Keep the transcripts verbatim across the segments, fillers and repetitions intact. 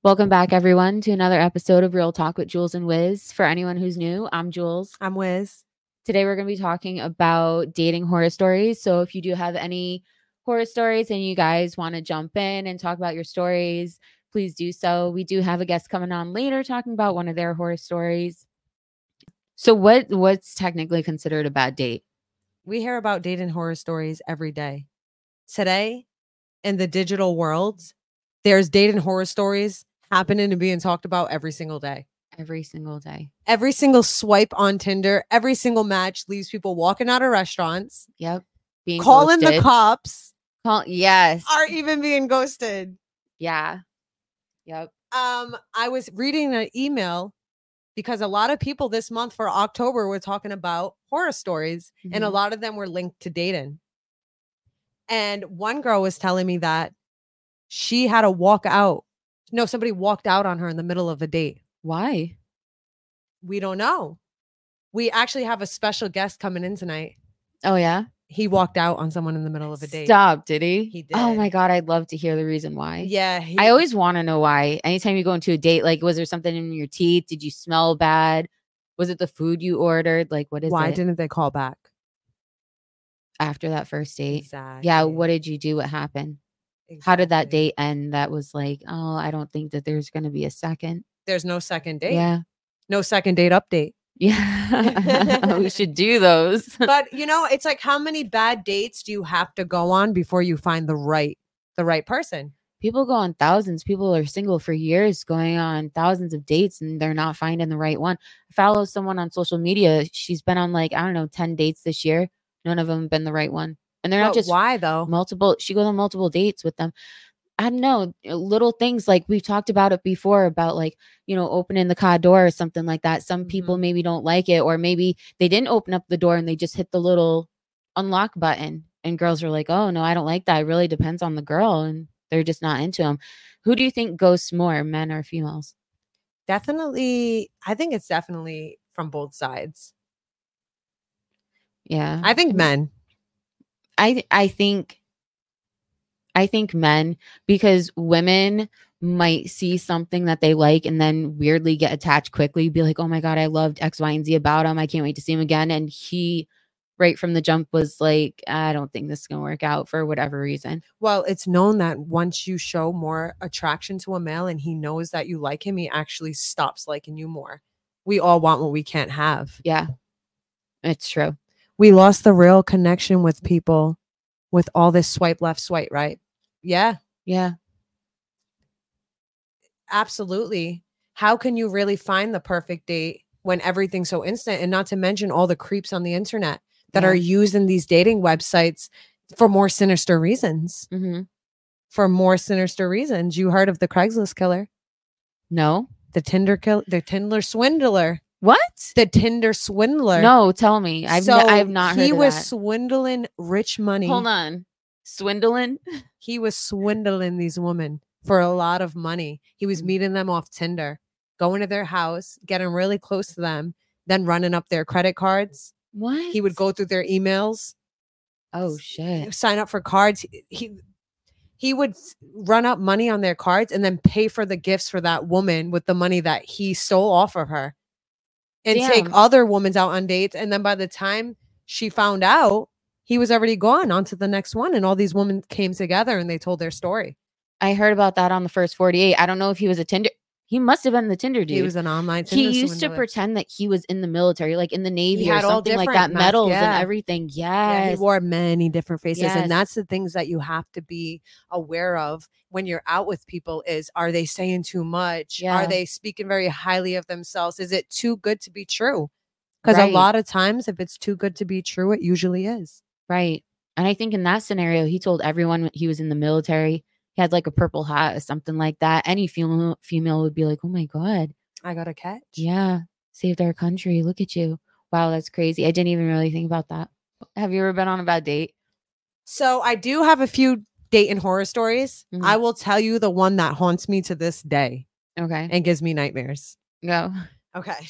Welcome back, everyone, to another episode of Real Talk with Jules and Wiz. For anyone who's new, I'm Jules. I'm Wiz. Today, we're going to be talking about dating horror stories. So, if you do have any horror stories and you guys want to jump in and talk about your stories, please do so. We do have a guest coming on later talking about one of their horror stories. So, what what's technically considered a bad date? We hear about dating horror stories every day. Today, in the digital world, there's dating horror stories happening and being talked about every single day. Every single day. Every single swipe on Tinder, every single match leaves people walking out of restaurants. Yep. Being calling ghosted. the cops. Call- yes. Are even being ghosted. Yeah. Yep. Um, I was reading an email because a lot of people this month for October were talking about horror stories, mm-hmm. and a lot of them were linked to dating. And one girl was telling me that she had to walk out. No, somebody walked out on her in the middle of a date. Why? We don't know. We actually have a special guest coming in tonight. Oh, yeah? He walked out on someone in the middle of a date. Stop, did he? He did. Oh, my God. I'd love to hear the reason why. Yeah. He, I always want to know why. Anytime you go into a date, like, was there something in your teeth? Did you smell bad? Was it the food you ordered? Like, what is why it? Why didn't they call back? After that first date? Exactly. Yeah, what did you do? What happened? Exactly. How did that date end? That was like, oh, I don't think that there's going to be a second. There's no second date. Yeah. No second date update. Yeah. We should do those. But, you know, it's like, how many bad dates do you have to go on before you find the right, the right person? People go on thousands. People are single for years, going on thousands of dates, and they're not finding the right one. I follow someone on social media. She's been on like, I don't know, ten dates this year. None of them have been the right one. And they're but not just why though? Multiple. She goes on multiple dates with them. I don't know, little things like we've talked about it before about like, you know, opening the car door or something like that. Some mm-hmm. people maybe don't like it, or maybe they didn't open up the door and they just hit the little unlock button. And girls are like, oh, no, I don't like that. It really depends on the girl. And they're just not into them. Who do you think ghosts more, men or females? Definitely. I think it's definitely from both sides. Yeah. I think men. I I think I think men, because women might see something that they like and then weirdly get attached quickly, be like, oh my God, I loved X, Y, and Z about him. I can't wait to see him again. And he, right from the jump, was like, I don't think this is going to work out for whatever reason. Well, it's known that once you show more attraction to a male and he knows that you like him, he actually stops liking you more. We all want what we can't have. Yeah, it's true. We lost the real connection with people with all this swipe left, swipe right. Yeah. Yeah. Absolutely. How can you really find the perfect date when everything's so instant? And not to mention all the creeps on the internet that yeah. are using these dating websites for more sinister reasons. Mm-hmm. For more sinister reasons. You heard of the Craigslist killer? No. The Tinder kill, the Tinder swindler. What? The Tinder swindler. No, tell me. I've so n- I've not heard he of was that. swindling rich money. Hold on. Swindling? He was swindling these women for a lot of money. He was meeting them off Tinder, going to their house, getting really close to them, then running up their credit cards. What? He would go through their emails. Oh, shit. Sign up for cards. He he would run up money on their cards and then pay for the gifts for that woman with the money that he stole off of her. And Damn. Take other women out on dates. And then by the time she found out, he was already gone on to the next one. And all these women came together and they told their story. I heard about that on the first forty-eight. I don't know if he was a Tinder. He must have been the Tinder dude. He was an online Tinder He used swindler. to pretend that he was in the military, like in the Navy He or had all something like that, different masks, medals yeah. and everything. Yes. Yeah, he wore many different faces. Yes. And that's the things that you have to be aware of when you're out with people is, are they saying too much? Yeah. Are they speaking very highly of themselves? Is it too good to be true? Because Right. a lot of times if it's too good to be true, it usually is. Right. And I think in that scenario, he told everyone he was in the military. He had like a purple hat or something like that. Any female female would be like, oh my God. I got a catch. Yeah. Saved our country. Look at you. Wow, that's crazy. I didn't even really think about that. Have you ever been on a bad date? So I do have a few dating horror stories. Mhm. I will tell you the one that haunts me to this day Okay. and gives me nightmares. Go. Okay.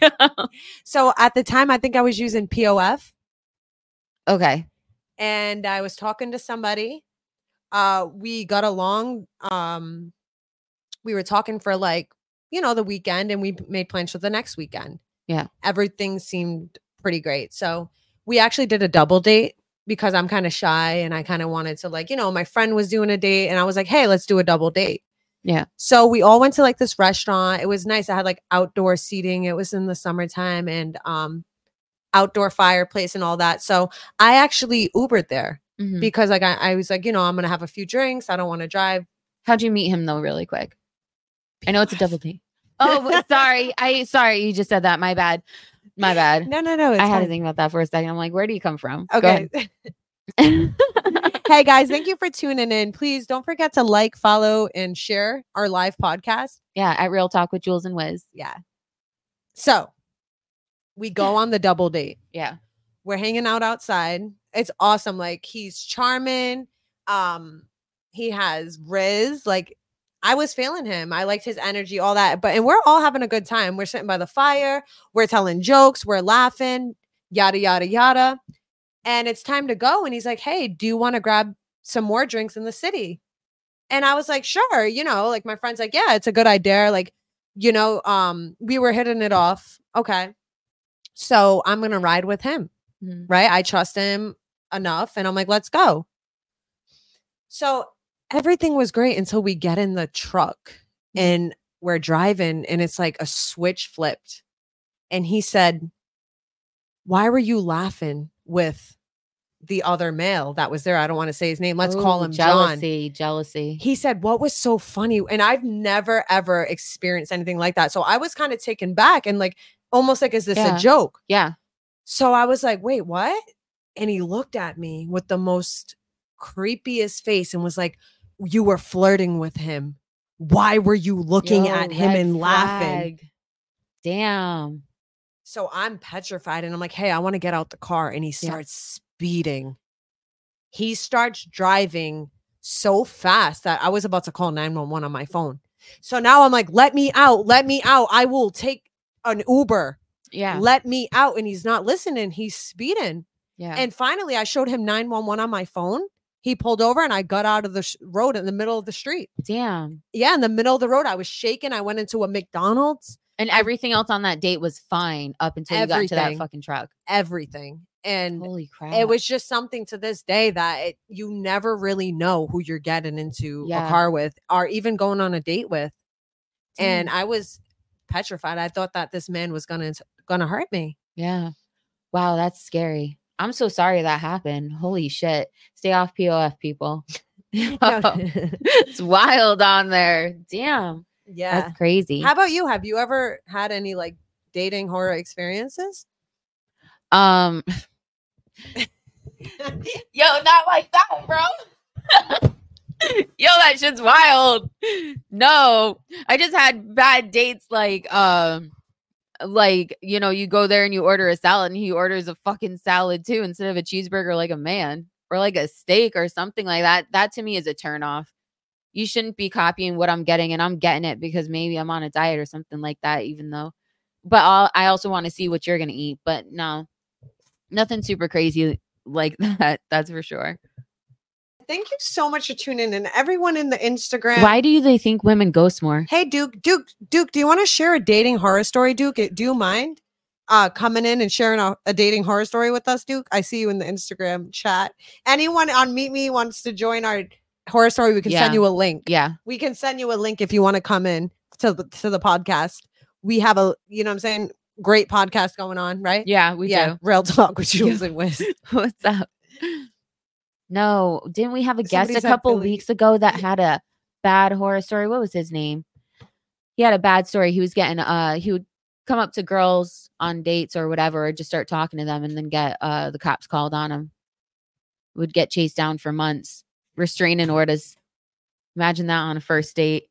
So at the time, I think I was using P O F. Okay. And I was talking to somebody. Uh, we got along. Um, we were talking for like, you know, the weekend, and we made plans for the next weekend. Yeah. Everything seemed pretty great. So we actually did a double date because I'm kind of shy and I kind of wanted to, like, you know, my friend was doing a date and I was like, hey, let's do a double date. Yeah. So we all went to like this restaurant. It was nice. I had like outdoor seating. It was in the summertime, and um outdoor fireplace and all that. So I actually Ubered there Mhm. because like I, I was like, you know, I'm gonna have a few drinks. I don't want to drive. How'd you meet him though, really quick? I know it's a double date. Oh, sorry. I sorry, you just said that. My bad. My bad. No, no, no. It's I had fine. to think about that for a second. I'm like, where do you come from? Go Okay. ahead. Hey guys, thank you for tuning in. Please don't forget to like, follow, and share our live podcast. Yeah, at Real Talk with Jules and Wiz. Yeah. So we go on the double date. Yeah. We're hanging out outside. It's awesome. Like, he's charming. Um, he has Riz. Like, I was feeling him. I liked his energy, all that. But and we're all having a good time. We're sitting by the fire. We're telling jokes. We're laughing. Yada yada yada. And it's time to go. And he's like, hey, do you want to grab some more drinks in the city? And I was like, sure. You know, like, my friend's like, yeah, it's a good idea. Like, you know, um, we were hitting it off. Okay. So I'm going to ride with him. Mhm. Right. I trust him enough. And I'm like, let's go. So everything was great until we get in the truck and we're driving, and it's like a switch flipped. And he said, why were you laughing with the other male that was there? I don't want to say his name. Let's call Ooh, him John. jealousy, jealousy. He said, what was so funny? And I've never, ever experienced anything like that. So I was kind of taken back and like, almost like, is this Yeah. a joke? Yeah. So I was like, wait, what? And he looked at me with the most creepiest face and was like, you were flirting with him. Why were you looking Yo, at him red and laughing? flag. Damn. So I'm petrified and I'm like, hey, I want to get out the car. And he Yeah. starts speeding. He starts driving so fast that I was about to call nine one one on my phone. So now I'm like, let me out. Let me out. I will take an Uber. Yeah. Let me out. And he's not listening. He's speeding. Yeah. And finally, I showed him nine one one on my phone. He pulled over and I got out of the sh- road in the middle of the street. Damn. Yeah, in the middle of the road. I was shaking. I went into a McDonald's. And everything else on that date was fine up until you got to that Everything. fucking truck. Everything. And Holy crap. it was just something to this day that it, you never really know who you're getting into Yeah. a car with or even going on a date with. And Damn. I was petrified. I thought that this man was gonna gonna hurt me. Yeah. Wow, that's scary. I'm so sorry that happened. Holy shit. Stay off P O F, people. It's wild on there. Damn. Yeah. That's crazy. How about you? Have you ever had any like dating horror experiences? Um Yo, not like that, bro. Yo, that shit's wild. No, I just had bad dates like um like, you know, you go there and you order a salad and he orders a fucking salad too instead of a cheeseburger like a man or like a steak or something like that. That to me is a turn off. You shouldn't be copying what I'm getting, and I'm getting it because maybe I'm on a diet or something like that, even though, but I'll, I also want to see what you're going to eat, but no, nothing super crazy like that. That's for sure. Thank you so much for tuning in. Everyone in the Instagram. Why do they think women ghost more? Hey, Duke, Duke, Duke, do you want to share a dating horror story, Duke? Do you mind uh, coming in and sharing a, a dating horror story with us, Duke? I see you in the Instagram chat. Anyone on Meet Me wants to join our horror story, we can Yeah. send you a link. Yeah. We can send you a link if you want to come in to the, to the podcast. We have a, you know what I'm saying? Great podcast going on, right? Yeah, we yeah. do. Real talk with Jules and Wiz. What's up? No, didn't we have a guest Somebody a said couple Philly. weeks ago that had a bad horror story? What was his name? He had a bad story. He was getting uh he would come up to girls on dates or whatever, or just start talking to them and then get uh the cops called on him. Would get chased down for months. Restraining orders. Imagine that on a first date.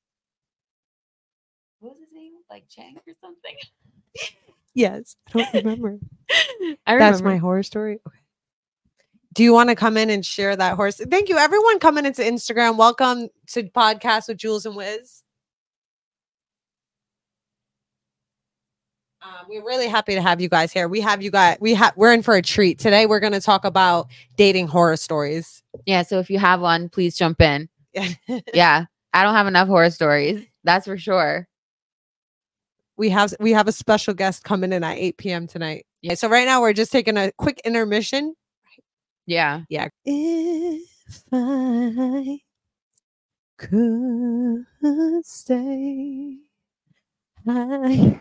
What was his name? Like Chang or something? Yes. I don't remember. I remember. That's my horror story. Okay. Do you want to come in and share that horse? Thank you, everyone coming into Instagram. Welcome to Podcast with Jules and Wiz. Uh, we're really happy to have you guys here. We have you guys. We have. We're in for a treat today. We're going to talk about dating horror stories. Yeah, so if you have one, please jump in. Yeah. Yeah. I don't have enough horror stories. That's for sure. We have we have a special guest coming in at eight p.m. tonight. Yeah. So right now we're just taking a quick intermission. Yeah. Yeah. If I could stay, I...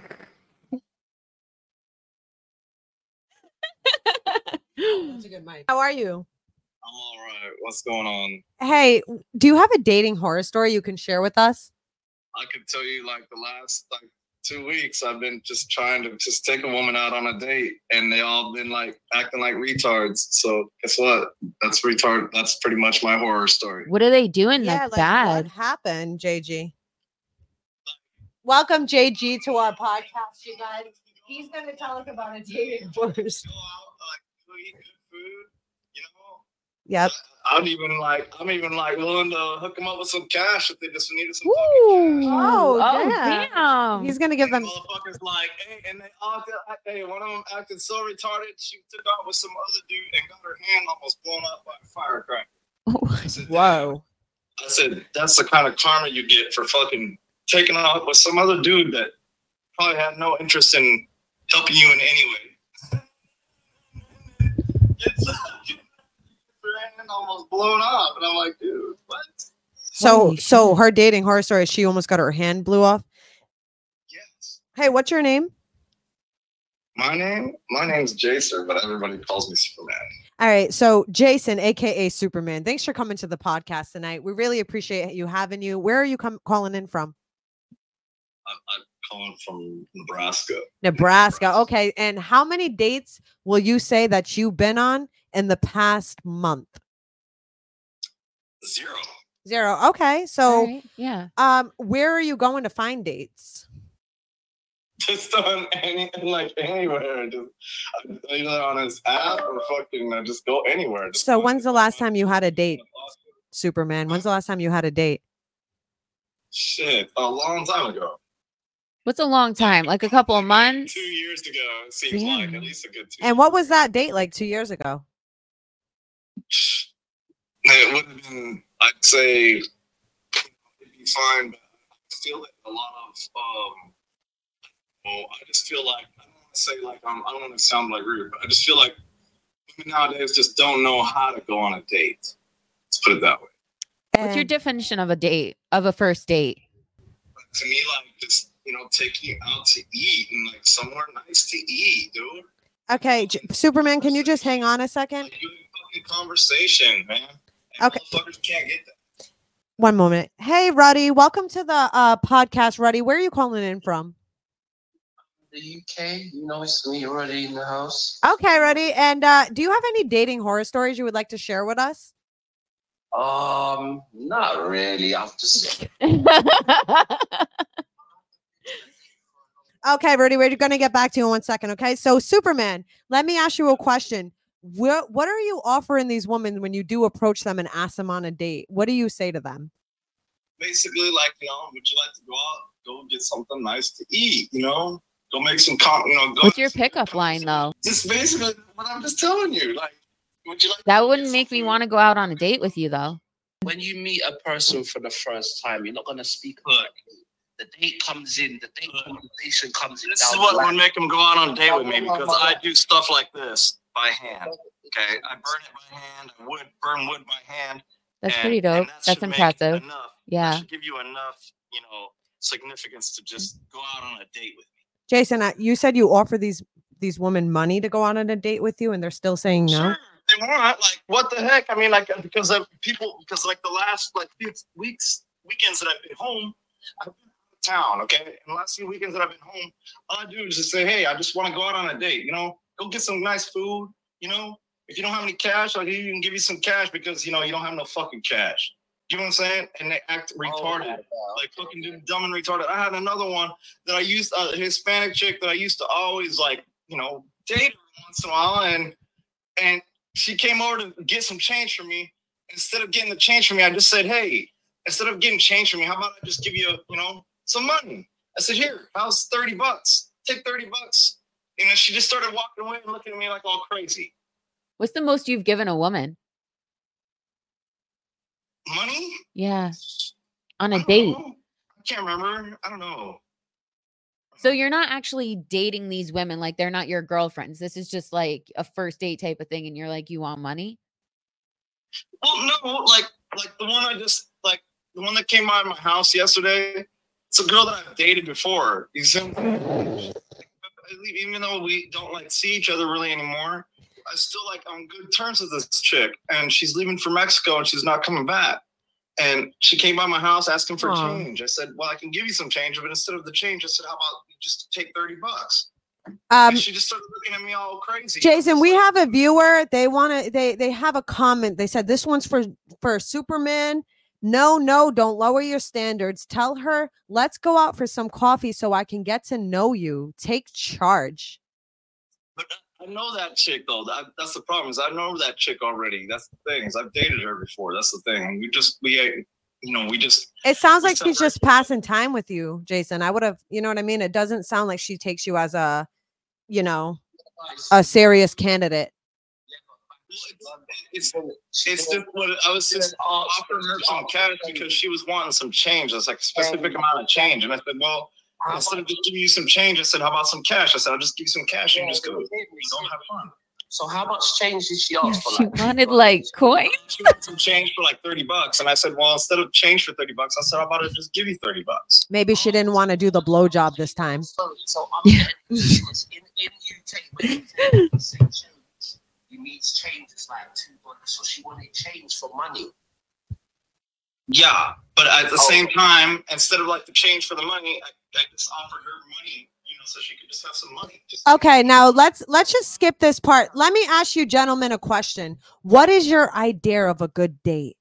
That's a good mic. How are you? I'm all right. What's going on? Hey, do you have a dating horror story you can share with us? I could tell you, like, the last like two weeks, I've been just trying to just take a woman out on a date, and they all been like acting like retards. So guess what? That's retard. That's pretty much my horror story. What are they doing Yeah, that's like, bad? what happened, J G? Welcome, J G, to our podcast, you guys. He's going to tell us about a dating horror story. Go out, like, go eat good food, you know? Yep. I'm even like, I'm even like willing to hook them up with some cash if they just needed some Ooh. fucking cash. Oh, Oh, damn. damn. He's going to give them. Motherfuckers like, hey, and they all hey, one of them acted so retarded. She took out with some other dude and got her hand almost blown up by a firecracker. I said, Whoa. I said, that's the kind of karma you get for fucking taking out with some other dude that probably had no interest in helping you in any way. It's her hand almost blown up, and I'm like, dude, what? So, Holy so shit. her dating horror story, she almost got her hand blew off. Yes. Hey, what's your name? My name, my name's Jason, but everybody calls me Superman. All right. So Jason, A K A Superman, thanks for coming to the podcast tonight. We really appreciate you having you. Where are you com- calling in from? I'm, I'm calling from Nebraska. Nebraska. Okay. And how many dates will you say that you've been on in the past month? Zero. Zero. Okay. So, All right, yeah. um, where are you going to find dates? Just on any, like anywhere, just either on his app or fucking uh, just go anywhere. Just So go when's the anywhere. last time you had a date, Superman? When's the last time you had a date? Shit, a long time ago. What's a long time? Like a couple of months? Two years ago, it seems like Damn. at least a good two. And what was that date like two years ago? It would have been, I'd say, it'd be fine, but I feel like a lot of, um, well, I just feel like, I don't want to say like, um, I don't want to sound like rude, but I just feel like women nowadays just don't know how to go on a date. Let's put it that way. What's your And- definition of a date, of a first date? But to me, like, just, you know, taking you out to eat and like somewhere nice to eat, dude. Okay, J- Superman, can you just hang on a second? Like, you have a fucking conversation, man. And Okay. motherfuckers can't get that. One moment. Hey, Ruddy, welcome to the uh, podcast. Ruddy, where are you calling in from? The U K, you know, it's me already in the house. Okay, Ruddy. And uh, do you have any dating horror stories you would like to share with us? Um, not really. I've just Okay, Ruddy, we're going to get back to you in one second. Okay, so Superman, let me ask you a question. What, what are you offering these women when you do approach them and ask them on a date? What do you say to them? Basically, like, you know, would you like to go out, go get something nice to eat, you know? Go make some, com- you know, go. What's your pickup line, though? Just basically what I'm just telling you. Like, would you like to That go wouldn't get make me something- want to go out on a date with you, though. when you meet a person for the first time, you're not gonna speak. Look, The date comes in. The date conversation comes in. this is down what the would line. make them go out on a date with me because I do stuff like this by hand. Okay, I burn it by hand. I wood burn wood by hand. That's and- pretty and dope. that That's should make impressive. Enough. That Yeah. should give you enough, you know, significance to just go out on a date with me. Jason, uh, you said you offer these these women money to go on a date with you, and they're still saying no. Sure, they want like what the heck? I mean, like because of people, because like the last like few weeks, weekends that I've been home, I've been out of town. Okay, and the last few weekends that I've been home, all I do is just say, hey, I just want to go out on a date. You know, go get some nice food. You know, if you don't have any cash, I'll even give you some cash because you know you don't have no fucking cash. You know what I'm saying? And they act retarded. Like fucking dumb and retarded. I had another one that I used, a Hispanic chick that I used to always like, you know, date her once in a while, and and she came over to get some change from me. Instead of getting the change from me, I just said, hey, instead of getting change from me, how about I just give you, you know, some money? I said, here, how's thirty bucks? Take thirty bucks. And then she just started walking away and looking at me like all crazy. What's the most you've given a woman? Money? Yeah. on a I don't date? know. I can't remember. I don't know. So you're not actually dating these women, like they're not your girlfriends. This is just like a first date type of thing, and you're like, you want money? Well, no, like like the one I just like the one that came by my house yesterday. It's a girl that I've dated before. You see, even though we don't like see each other really anymore, I still like on good terms with this chick, and she's leaving for Mexico and she's not coming back. And she came by my house asking for Aww. change. I said, well, I can give you some change, but instead of the change, I said, how about you just take thirty bucks? Um, And she just started looking at me all crazy. Jason, we have a viewer. They want to. They they have a comment. They said this one's for for Superman. No, no, don't lower your standards. Tell her, let's go out for some coffee so I can get to know you. Take charge. But I know that chick though. That, that's the problem. Is I know that chick already. That's the thing. Is I've dated her before. That's the thing. We just we you know we just. It sounds like we she's just passing time with you, Jason. I would have, you know what I mean? It doesn't sound like she takes you as a, you know, a serious candidate. It's it's just what I was just offering her some cash because she was wanting some change. It's like a specific amount of change, and I said, well, instead of just giving you some change, I said, how about some cash? I said, I'll just give you some cash and just go. We don't have fun. So how much change did she ask for? She Like, wanted like coins. She wanted some change for like thirty bucks, and I said, well, instead of change for thirty bucks, I said, how about I just give you thirty bucks? Maybe she didn't want to do the blowjob this time. So, so I'm getting this is in in U K when you say change, you need change. It's like two dollars. So she wanted change for money. Yeah, but at the Oh. same time, instead of like the change for the money, I, I just offered her money, you know, so she could just have some money. Just Okay, now let's let's just skip this part. Let me ask you gentlemen a question. What is your idea of a good date?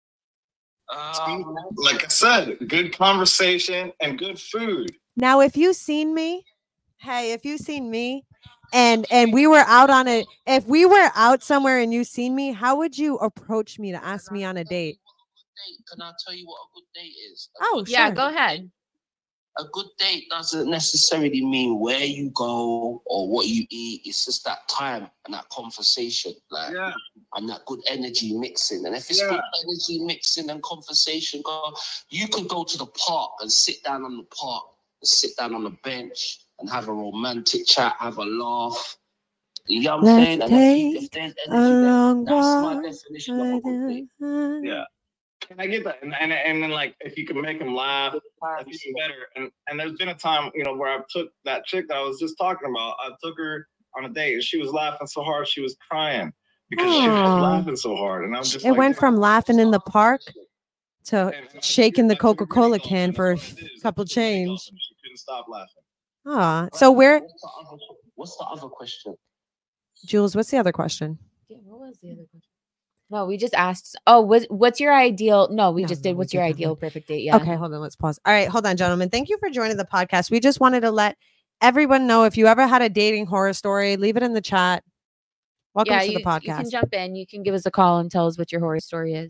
Um, like I said, good conversation and good food. Now, if you seen me, hey, if you seen me and and we were out on a if we were out somewhere and you seen me, how would you approach me to ask me on a date? Can I tell you what a good date is? A Oh, good- Yeah, sure. go ahead. A good date doesn't necessarily mean where you go or what you eat. It's just that time and that conversation, like Yeah. and that good energy mixing. And if it's Yeah. good energy mixing and conversation, go, you could go to the park and sit down on the park and sit down on the bench and have a romantic chat, have a laugh. You know what I'm Let's saying? And if, you, if take there's a energy there, long that's my walk. definition of a good date. Yeah. And I get that. And, and and then like if you can make them laugh, that's even better. And and there's been a time, you know, where I took that chick that I was just talking about, I took her on a date and she was laughing so hard she was crying because she was Aw. laughing so hard. And I'm just It like, went from laughing in the park to and- and I shaking the took her really Coca-Cola off, can and that's for a what I did, is I couple took her really off, change. and she couldn't stop laughing. Ah, so where, What's the other, what's the other question? Jules? What's the other question? Yeah, what was the other question? No, we just asked. Oh, what, what's your ideal? No, we No, just no, did. we What's did your that ideal one. perfect date? Yeah. Okay, hold on. Let's pause. All right, hold on, gentlemen. Thank you for joining the podcast. We just wanted to let everyone know if you ever had a dating horror story, leave it in the chat. Welcome yeah, to you, the podcast. you can jump in. You can give us a call and tell us what your horror story is.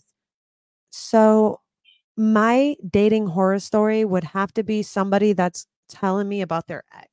So, my dating horror story would have to be somebody that's telling me about their ex.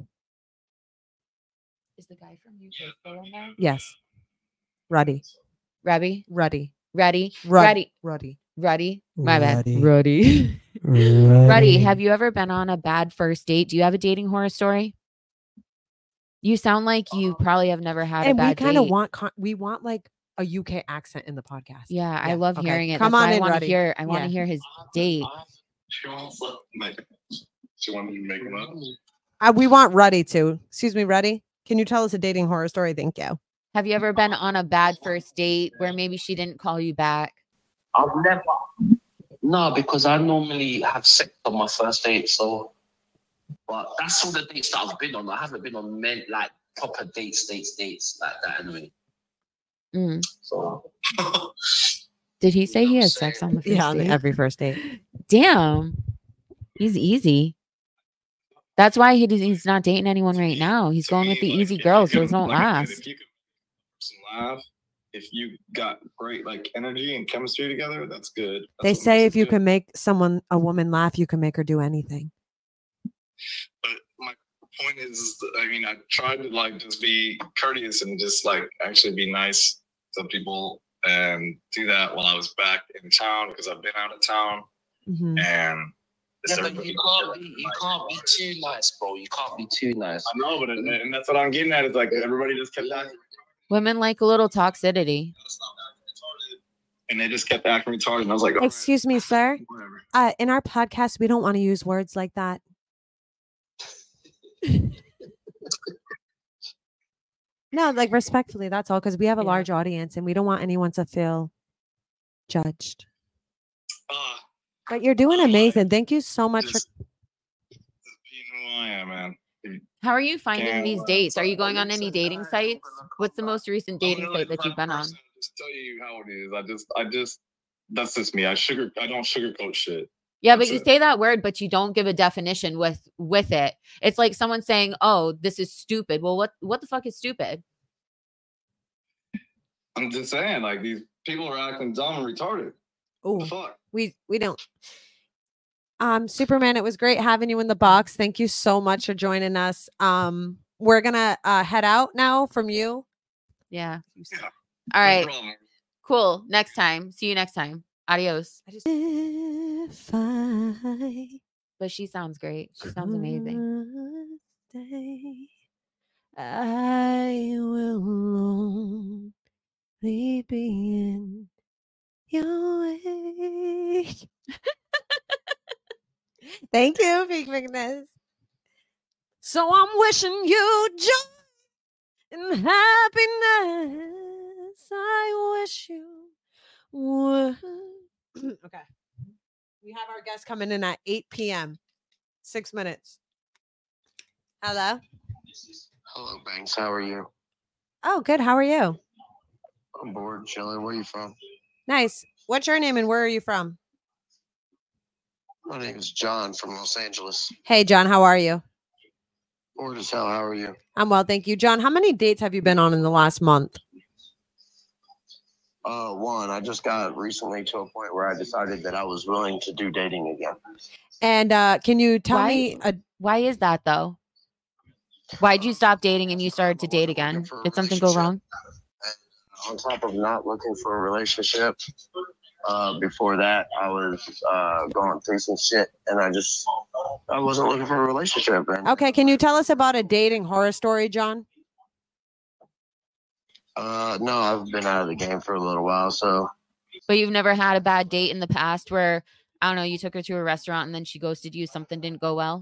Is the guy from U K still in there? Yes, Ruddy, Ruddy, Ruddy, Ruddy, Rud- Ruddy, Ruddy, Ruddy. My Ruddy. bad. Ruddy. Ruddy, have you ever been on a bad first date? Do you have a dating horror story? You sound like you probably have never had And a we bad kind of date. want con- we want like a U K accent in the podcast. Yeah, I Yeah, love okay. hearing it. Come That's on why I in, want to Ruddy. hear. I want to Yeah. hear his date. She wants to make she wanted to make them up. Uh, we want Ruddy too. Excuse me, Ruddy. Can you tell us a dating horror story? Thank you. Have you ever been on a bad first date where maybe she didn't call you back? I've never. No, because I normally have sex on my first date. So, but that's all the dates that I've been on. I haven't been on men like proper dates, dates, dates like that anyway. Mm. So, Did he say he has sex on the first Yeah, on date? every first date. Damn, he's easy. That's why he does, he's not dating anyone right now. He's To going me, with the like, easy if you girls. could- Those don't like I said, last. If you could make a person laugh, if you got great like energy and chemistry together, that's good. That's They what say makes if it you good. can make someone, a woman laugh, you can make her do anything. But my point is, I mean, I tried to like just be courteous and just like actually be nice to people and do that while I was back in town because I've been out of town. Mm-hmm. And yeah, but you can't be you can't be too nice, bro. You can't be too nice. I know, but it, and that's what I'm getting at. Is like everybody just kept acting. Women like a little toxicity. And they just kept acting retarded. And I was like, excuse right, me, sir. whatever. Uh, in our podcast, we don't want to use words like that. No, like respectfully, that's all. Because we have a Yeah. large audience and we don't want anyone to feel judged. Uh, But you're doing amazing. Thank you so much just, for. just being who I am, man. How are you finding Can't- these dates? Are you going on any dating sites? What's the most recent dating I'm really site that you've been on? person to Just tell you how it is. I just, I just, that's just me. I sugar, I don't sugarcoat shit. Yeah, but That's you it. say that word, but you don't give a definition with with it. It's like someone saying, "Oh, this is stupid." Well, what what the fuck is stupid? I'm just saying, like these people are acting dumb and retarded. What Oh, the fuck? we we don't. Um, Superman, it was great having you in the box. Thank you so much for joining us. Um, we're gonna uh, head out now from you. Yeah. Yeah. All No right. problem. Cool. Next time. See you next time. Adios. I just if I But she sounds great. She sounds amazing. could stay, I will only be in your way. Thank you, Big Bigness. So I'm wishing you joy and happiness. I wish you would. Okay. We have our guest coming in at eight p.m. Six minutes. Hello. Hello, Banks. How are you? Oh, good. How are you? I'm bored, chilling. Where you from? Nice. What's your name and where are you from? My name is John from Los Angeles. Hey, John. How are you? Bored as hell. How are you? I'm well, thank you. John, how many dates have you been on in the last month? Uh, one. I just got recently to a point where I decided that I was willing to do dating again. And uh, can you tell Why? me? A, Why is that though? Why'd you stop dating and you started to date again? Did something go wrong? On top of not looking for a relationship, uh, before that, I was uh, going through some shit, and I just I wasn't looking for a relationship. And okay, can you tell us about a dating horror story, John? uh, no, I've been out of the game for a little while, so But you've never had a bad date in the past where, I don't know, you took her to a restaurant and then she ghosted you, something didn't go well?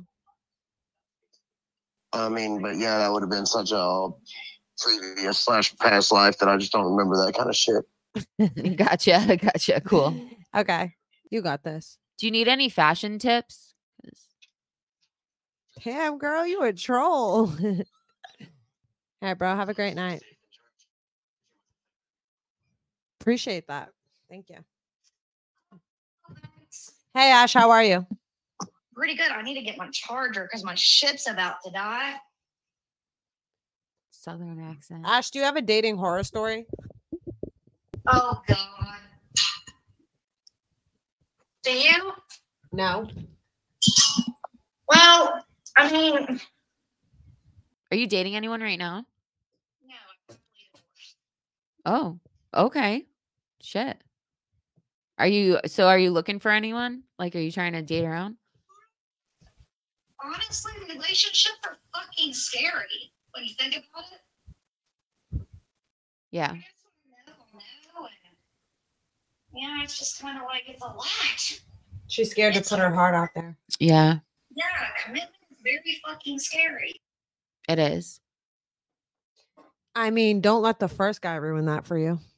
I mean, but yeah, that would have been such a previous slash past life that I just don't remember that kind of shit. Gotcha. Gotcha. Cool. Okay, you got this. Do you need any fashion tips? 'Cause- Damn, girl, you a troll. All right, bro. Have a great night. Appreciate that. Thank you. Hey, Ash, how are you? Pretty good. I need to get my charger because my shit's about to die. Southern accent. Ash, do you have a dating horror story? Oh God. Do you? No. Well, I mean, Are you dating anyone right now? no. I'm totally divorced. Oh, okay. Shit. Are you, so are you looking for anyone? Like, are you trying to date around? Honestly, relationships are fucking scary when you think about it. Yeah. I guess when I know, I know, and yeah, it's just kind of like it's a lot. She's scared to put her heart out there. Yeah, Yeah, commitment is very fucking scary. it is. I mean, don't let the first guy ruin that for you.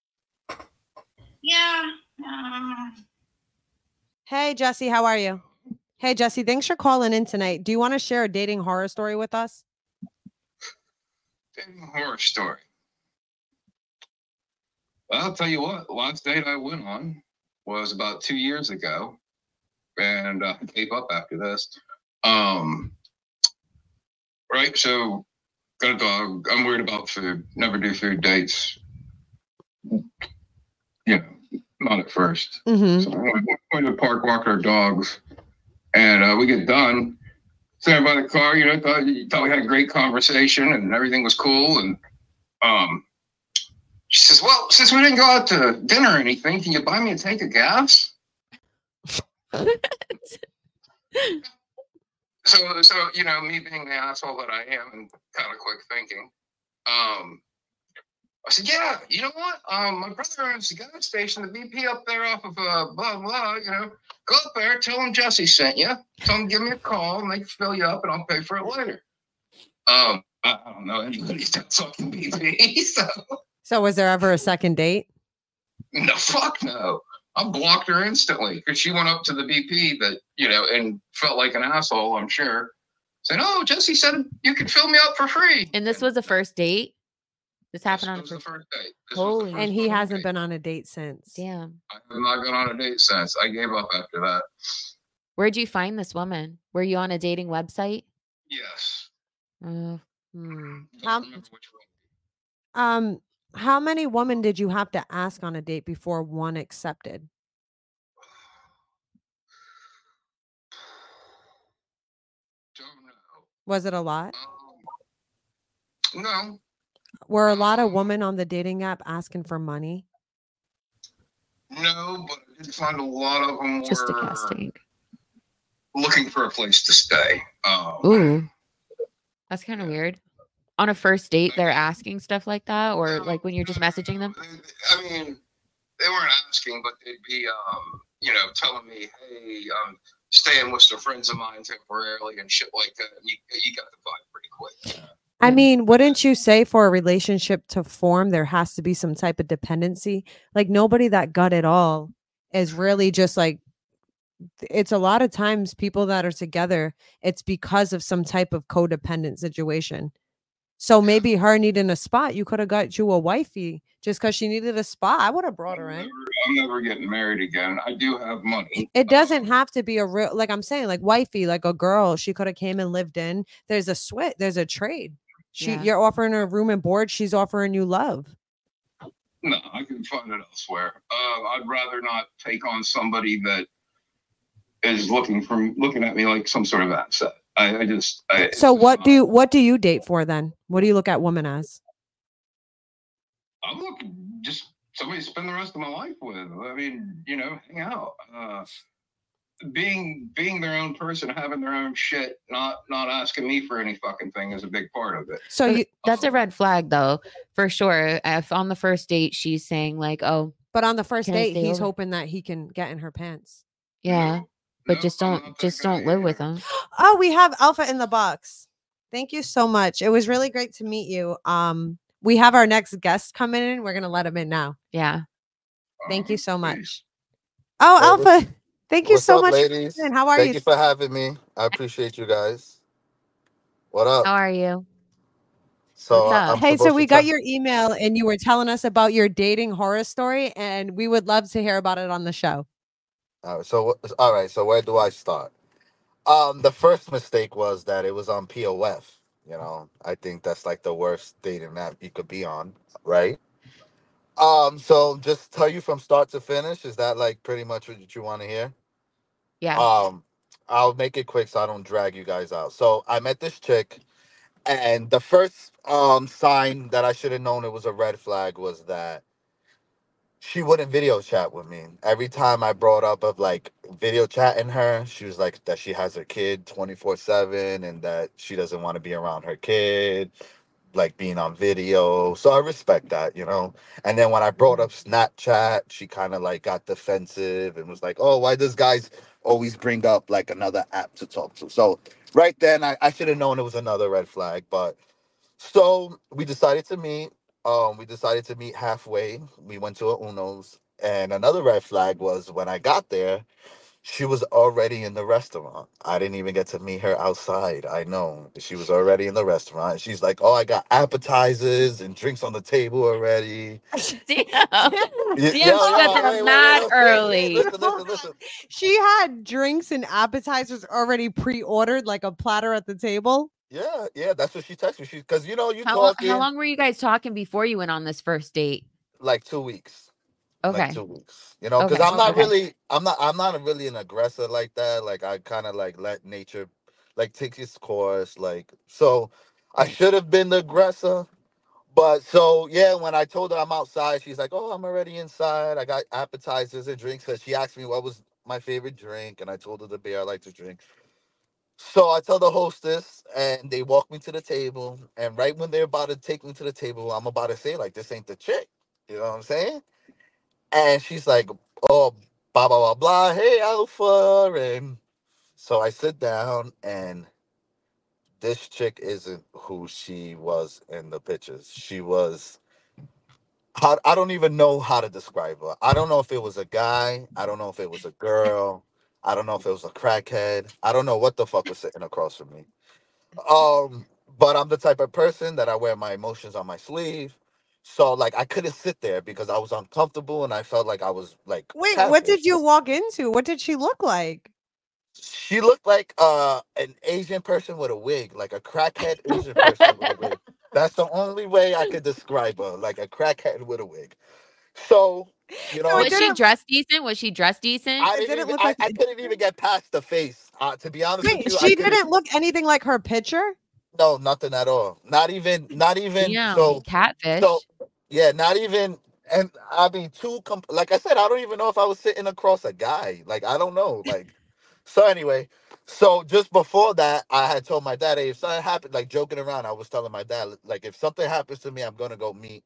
Yeah. Um, Hey, Jesse, how are you? Hey, Jesse, thanks for calling in tonight. Do you want to share a dating horror story with us? Dating horror story. Well, I'll tell you what, last date I went on was about two years ago, and uh, I gave up after this. Um, right, so got a dog. I'm weird about food. Never do food dates. You know, not at first. Mm-hmm. So we went to the park, walked our dogs, and uh, we get done. Sitting by the car, you know, thought, thought we had a great conversation and everything was cool. And um, she says, "Well, since we didn't go out to dinner or anything, can you buy me a tank of gas?" So, so you know, me being the asshole that I am and kind of quick thinking, um, I said, yeah, you know what? Um, my brother owns the gas station, the B P up there off of uh, blah blah. You know, go up there, tell him Jesse sent you. Tell him give me a call, and they can fill you up, and I'll pay for it later. Um, I don't know anybody that's fucking B P. So, So was there ever a second date? no, fuck no. I blocked her instantly because she went up to the B P that, you know, and felt like an asshole, I'm sure. Said, oh, Jesse said you could fill me up for free. And this was the first date? This happened on This the was first the first date. This was the Holy- first And he fucking hasn't date. been on a date since. Damn. I have not been on a date since. I gave up after that. Where'd you find this woman? Were you on a dating website? Yes. Uh, hmm. Don't How- remember which one. Um, how many women did you have to ask on a date before one accepted? Don't know. Was it a lot? Um, no. Were a lot of women on the dating app asking for money? No, but I did find a lot of them Just a were casting. looking for a place to stay. Um, Ooh. That's kind of weird. On a first date, they're asking stuff like that, or no, like when you're just no, no, messaging them? no. I mean, they weren't asking, but they'd be, um, you know, telling me, hey, I'm staying with some friends of mine temporarily and shit like that. And you, you got the vibe pretty quick. I Yeah. mean, wouldn't you say for a relationship to form, there has to be some type of dependency? Like nobody that got it all is really just like, it's a lot of times people that are together, it's because of some type of codependent situation. So maybe her needing a spot, you could have got you a wifey just because she needed a spot. I would have brought her I'm in. never, I'm never getting married again. I do have money. It doesn't Um, have to be a real, like I'm saying, like wifey, like a girl. She could have came and lived in. There's a switch. There's a trade. She, Yeah. you're offering her room and board. She's offering you love. No, I can find it elsewhere. Uh, I'd rather not take on somebody that is looking from looking at me like some sort of asset. I, I just. I, it's So just what not- do you, what do you date for then? What do you look at women as? I'm looking just somebody to spend the rest of my life with. I mean, you know, hang out. Uh, being being their own person, having their own shit, not not asking me for any fucking thing is a big part of it. So But you, That's a red flag, though, for sure. If on the first date she's saying like, "Oh, but on the first Can I date, stay he's over? hoping that he can get in her pants. yeah," No, but no, just I'm don't, not that just guy don't live with either. them. Oh, we have Alpha in the box. Thank you so much. It was really great to meet you. Um, we have our next guest coming in. We're gonna let him in now. Yeah. Thank you Uh, so please. much. Oh, Hey, what's- Alpha. Thank you What's so up, much. for ladies? coming in. How are Thank you? you for having me. I appreciate you guys. What up? How are you? So what's uh, up? I'm Hey, so supposed we to got tell- your email and you were telling us about your dating horror story, and we would love to hear about it on the show. All right, so wh- all right, so where do I start? Um, the first mistake was that it was on P O F. You know, I think that's like the worst dating app you could be on, right? Um, so just tell you from start to finish. Is that like pretty much what you want to hear? Yeah. Um, I'll make it quick so I don't drag you guys out. So I met this chick, and the first um sign that I should have known it was a red flag was that she wouldn't video chat with me. Every time I brought up of like video chatting her, she was like that she has her kid twenty-four seven and that she doesn't want to be around her kid, like being on video. So I respect that, you know. And then when I brought up Snapchat, she kind of like got defensive and was like, oh, why does guys always bring up like another app to talk to? So right then I, I should have known it was another red flag. But so we decided to meet. Um, we decided to meet halfway. We went to a Uno's. And another red flag was when I got there, she was already in the restaurant. I didn't even get to meet her outside. I know. She was already in the restaurant. She's like, oh, I got appetizers and drinks on the table already. Damn. Y- Damn, yo, she yo, got wait, there wait, wait, mad no, stay, early. stay. Listen, listen, listen. She had drinks and appetizers already pre-ordered, like a platter at the table. Yeah, yeah, that's what she texted me. She, because, you know, you How, lo- talking how long were you guys talking before you went on this first date? like two weeks. Okay. Like two weeks. You know, because Okay, I'm not okay. really, I'm not, I'm not really an aggressor like that. Like I kind of like let nature, like take its course. Like so, I Right. should have been the aggressor. But so yeah, when I told her I'm outside, she's like, "Oh, I'm already inside. I got appetizers and drinks." Because she asked me what was my favorite drink, and I told her the beer I like to drink. So I tell the hostess, and they walk me to the table. And right when they're about to take me to the table, I'm about to say, like, this ain't the chick. You know what I'm saying? And she's like, oh, blah, blah, blah, blah. Hey, Alpha. And so I sit down, and this chick isn't who she was in the pictures. She was, how, I don't even know how to describe her. I don't know if it was a guy. I don't know if it was a girl. I don't know if it was a crackhead. I don't know what the fuck was sitting across from me. Um, but I'm the type of person that I wear my emotions on my sleeve. So like I couldn't sit there because I was uncomfortable and I felt like I was like Wait, what did catfish. you walk into? What did she look like? She looked like uh an Asian person with a wig, like a crackhead Asian person with a wig. That's the only way I could describe her, like a crackhead with a wig. So, you So it know, Was she didn't dressed decent? Was she dressed decent? I it didn't didn't even look I, like I couldn't even get past the face. Uh, to be honest with Wait, you, I she couldn't. didn't look anything like her picture? No, nothing at all. Not even, not even. Damn, So, so catfish. yeah, not even. And I mean, two. Comp- like I said, I don't even know if I was sitting across a guy. Like I don't know. Like, so anyway, so just before that, I had told my dad, hey, if something happened, like joking around, I was telling my dad, like, if something happens to me, I'm gonna go meet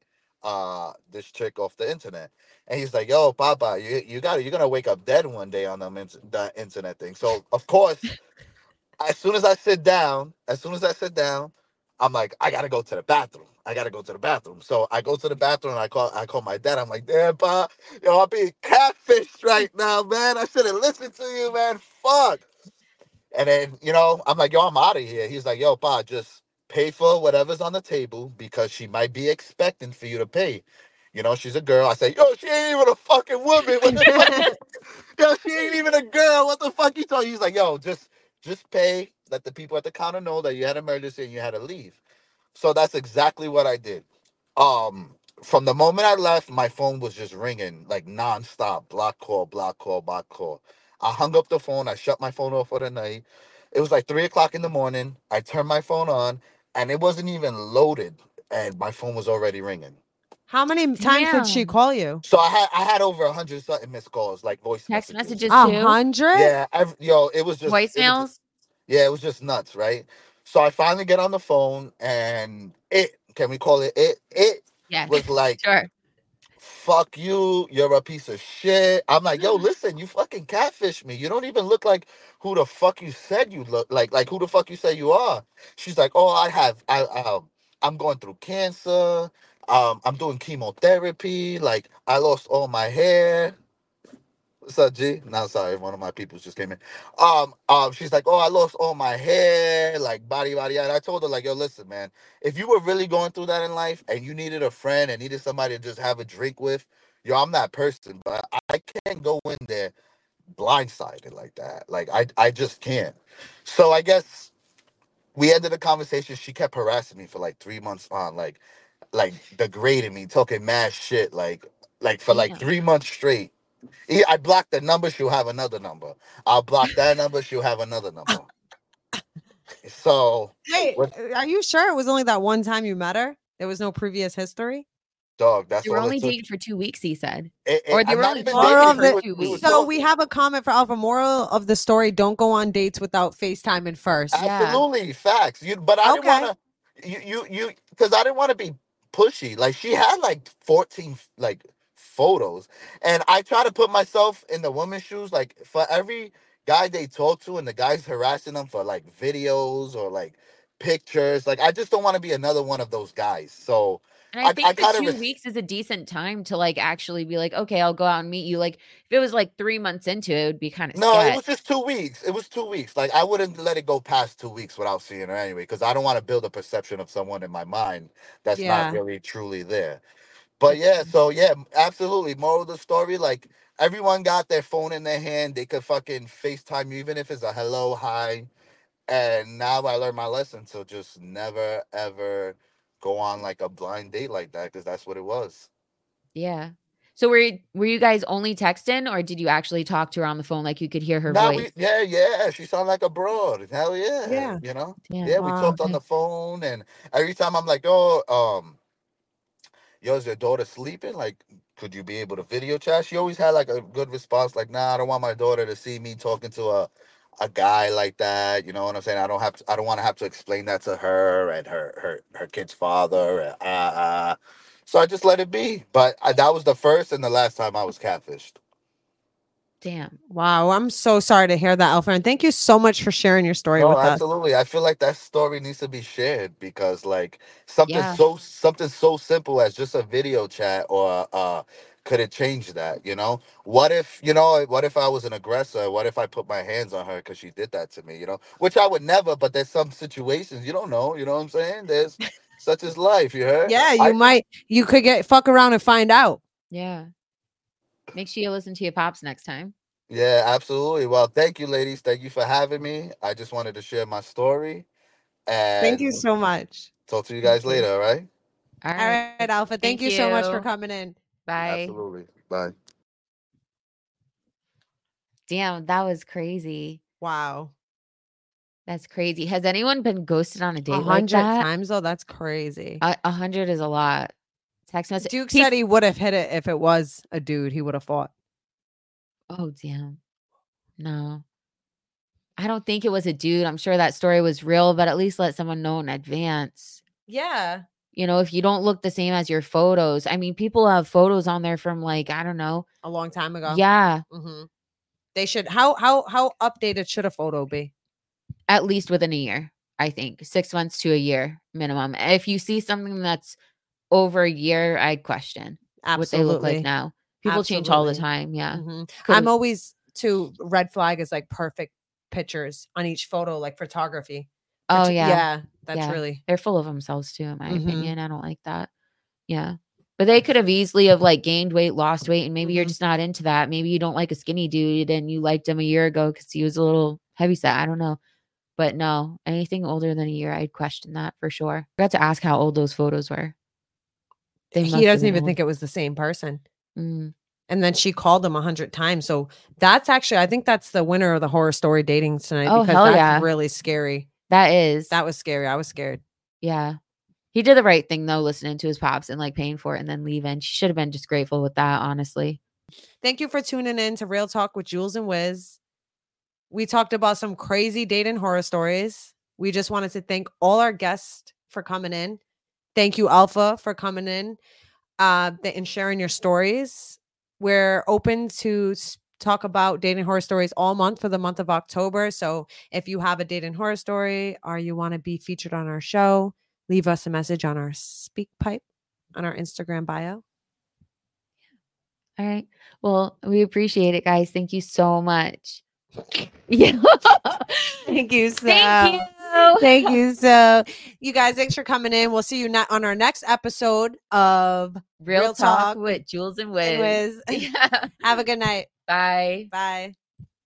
uh this chick off the internet. And he's like, yo, Papa, you you got to you're gonna wake up dead one day on them int- that internet thing. So of course, as soon as I sit down, as soon as I sit down, I'm like, I gotta go to the bathroom. I gotta go to the bathroom. So I go to the bathroom and I call I call my dad. I'm like, damn, pa, yo, I'm being catfished right now, man. I should have listened to you, man. Fuck. And then, you know, I'm like, yo, I'm out of here. He's like, yo, pa, just pay for whatever's on the table because she might be expecting for you to pay. You know, she's a girl. I say, yo, she ain't even a fucking woman. What the fuck? Yo, she ain't even a girl. What the fuck you talking? He's like, yo, just just pay. Let the people at the counter know that you had an emergency and you had to leave. So that's exactly what I did. Um, from the moment I left, my phone was just ringing like nonstop. Block call, block call, block call. I hung up the phone. I shut my phone off for the night. It was like three o'clock in the morning. I turned my phone on, and it wasn't even loaded, and my phone was already ringing. How many times did she Damn. call you? So I had I had over a hundred something missed calls, like voice Text messages. messages A too. hundred? Yeah, every, yo, it was just it was just, Voicemails. yeah, it was just nuts, right? So I finally get on the phone, and it can we call it it it Yes. was like, Sure. fuck you, you're a piece of shit. I'm like, yo, listen, you fucking catfish me. You don't even look like who the fuck you said you look like, like who the fuck you say you are. She's like, oh, I have I um I'm going through cancer. Um, I'm doing chemotherapy. Like, I lost all my hair. What's up, G? No, sorry, one of my people just came in. Um, um, she's like, oh, I lost all my hair, like body, body. And I told her, like, yo, listen, man, if you were really going through that in life and you needed a friend and needed somebody to just have a drink with, yo, I'm that person, but I can't go in there blindsided like that. Like, I, I just can't. So I guess we ended the conversation. She kept harassing me for like three months on, like, like degrading me, talking mad shit, like, like for like Damn. three months straight. Yeah, I blocked the number, she'll have another number. I'll block that number, she'll have another number. So, Wait, what, are you sure it was only that one time you met her? There was no previous history? dog, that's They were all it only took. dating for two weeks, he said. It, it, Or they I'm were not only even Moral dating. of We the were, two we were weeks. So we talking. have a comment for Alpha. Moral of the story: don't go on dates without FaceTiming first. Yeah. Absolutely, facts. You, but I didn't Okay. want to, you, you, you, because I didn't want to be pushy. Like she had like fourteen like photos, and I try to put myself in the woman's shoes. Like for every guy they talk to, and the guys harassing them for like videos or like pictures, like I just don't want to be another one of those guys. So And I I, I think the kind of. two Res- weeks is a decent time to like actually be like, okay, I'll go out and meet you. Like if it was like three months into it, it would be kind of No, it sketch. was just two weeks. It was two weeks. Like I wouldn't let it go past two weeks without seeing her anyway, because I don't want to build a perception of someone in my mind that's not Yeah. really truly there. But That's yeah, true. so yeah, absolutely. Moral of the story, like everyone got their phone in their hand. They could fucking FaceTime you, even if it's a hello, hi. And now I learned my lesson to just never ever go on like a blind date like that, because that's what it was. Yeah. So were you, were you guys only texting or did you actually talk to her on the phone like you could hear her Now voice? we, yeah, yeah, she sounded like a broad. Hell yeah, Yeah. you know. Yeah. Yeah, we Wow. talked on the phone, and every time I'm like, oh, um, yo, is your daughter sleeping? Like, could you be able to video chat? She always had like a good response, like, nah, I don't want my daughter to see me talking to a a guy like that. You know what I'm saying? I don't have to, I don't want to have to explain that to her and her her her kid's father. And, uh, uh. So I just let it be. But I, that was the first and the last time I was catfished. Damn. Wow, I'm so sorry to hear that, Alpha, and thank you so much for sharing your story No, with us. absolutely. I feel like that story needs to be shared because, like, something Yeah. so something so simple as just a video chat, or uh, could it change that? You know, what if you know? What if I was an aggressor? What if I put my hands on her because she did that to me? You know, which I would never. But there's some situations you don't know. You know what I'm saying? There's such as life. You heard? Yeah, you I, might, you could get fuck around and find out. Yeah. Make sure you listen to your pops next time. Yeah, absolutely. Well, thank you, ladies. Thank you for having me. I just wanted to share my story. And Thank you so much. talk to you guys Thank you. later, all right? All All right. right, Alpha. Thank, Thank you so much for you. coming in. Bye. Absolutely. Bye. Damn, that was crazy. Wow. That's crazy. Has anyone been ghosted on a date A like hundred that? times though, that's crazy. A a hundred is a lot. Text message. Duke He's- said he would have hit it if it was a dude. He would have fought. Oh, damn. No. I don't think it was a dude. I'm sure that story was real, but at least let someone know in advance. Yeah. You know, if you don't look the same as your photos. I mean, people have photos on there from like, I don't know. A long time ago. Yeah. Mm-hmm. They should. How how how updated should a photo be? At least within a year, I think. Six months to a year minimum. If you see something that's over a year, I'd question Absolutely. what they look like now. People change all the Absolutely. time. Yeah. Mhm. Could've- I'm always to red flag is like perfect pictures on each photo, like photography. Oh, Photo- yeah. Yeah. That's Yeah. really. They're full of themselves too, in my Mhm. opinion. I don't like that. Yeah. But they could have easily have like gained weight, lost weight, and maybe you're Mhm. just not into that. Maybe you don't like a skinny dude and you liked him a year ago because he was a little heavy set. I don't know. But no, anything older than a year, I'd question that for sure. I forgot to ask how old those photos were. They must He have doesn't been even old. think it was the same person. Mm. And then she called him a hundred times. So that's actually, I think that's the winner of the horror story dating tonight. Oh, because hell that's yeah. really scary. That is. That was scary. I was scared. Yeah. He did the right thing though, listening to his pops and like paying for it and then leaving. She should have been just grateful with that, honestly. Thank you for tuning in to Real Talk with Jules and Wiz. We talked about some crazy dating horror stories. We just wanted to thank all our guests for coming in. Thank you, Alpha, for coming in uh, and sharing your stories. We're open to s- talk about dating horror stories all month for the month of October. So if you have a dating horror story or you want to be featured on our show, leave us a message on our speak pipe on our Instagram bio. All right. Well, we appreciate it, guys. Thank you so much. Yeah. Thank you so Thank you. Thank you so you guys, thanks for coming in. We'll see you na- on our next episode of Real, Real talk, Talk with Jules and and Wiz. Wiz. Yeah. Have a good night. Bye. Bye.